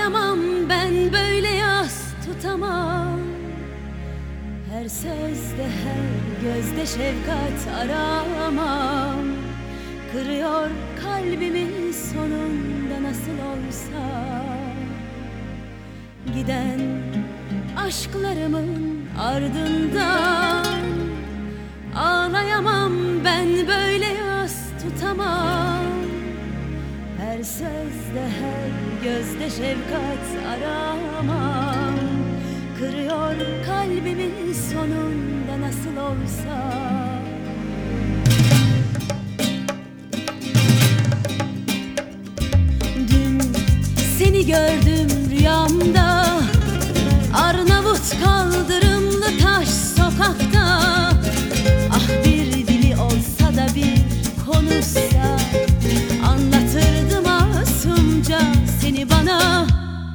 Ağlayamam ben böyle yas tutamam. Her sözde her gözde şefkat aramam. Kırıyor kalbimi sonunda nasıl olsa. Giden aşklarımın ardından ağlayamam ben böyle yas tutamam. Her sözde her gözde şefkat aramam. Kırıyor kalbimi sonunda nasıl olsa. Dün seni gördüm rüyamda, Arnavut kaldırımlı taş sokakta. Ah bir dili olsa da bir konuşsa, anlatırdı masumca seni bana.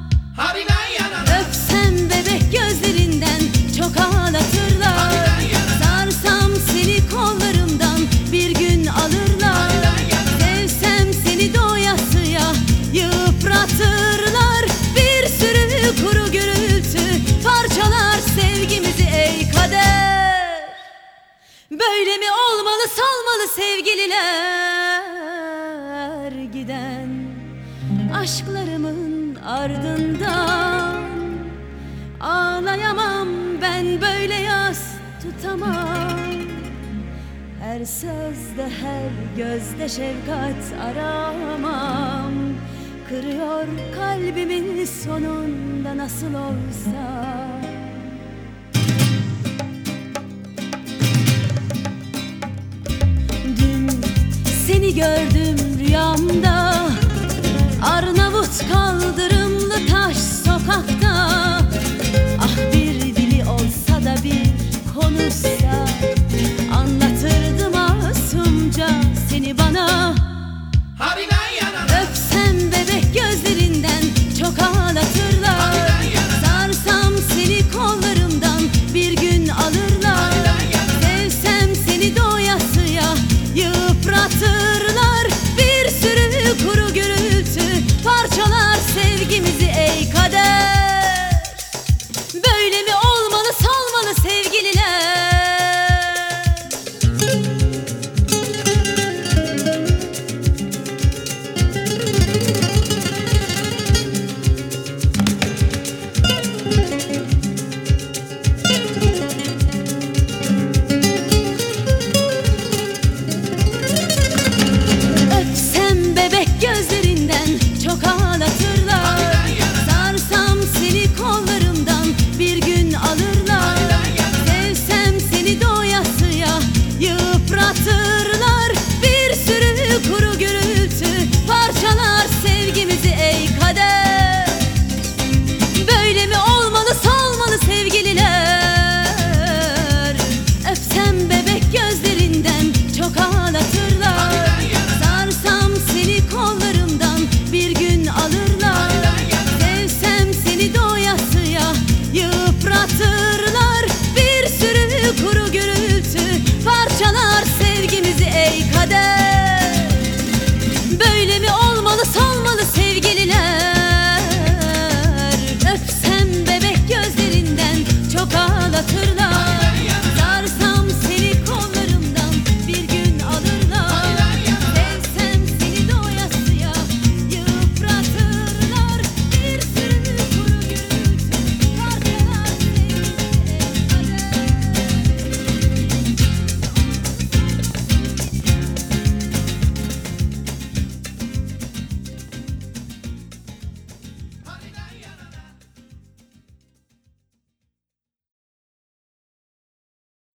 Öpsem bebek gözlerinden çok ağlatırlar. Sarsam seni kollarımdan bir gün alırlar. Sevsem seni doyasıya yıpratırlar. Bir sürü kuru gürültü parçalar sevgimizi ey kader. Böyle mi olmalı salmalı sevgililer? Giden aşklarımın ardından ağlayamam ben böyle yas tutamam. Her sözde her gözde şefkat aramam. Kırıyor kalbimi sonunda nasıl olsa. Dün seni gördüm rüyamda, Arnavut kaldırım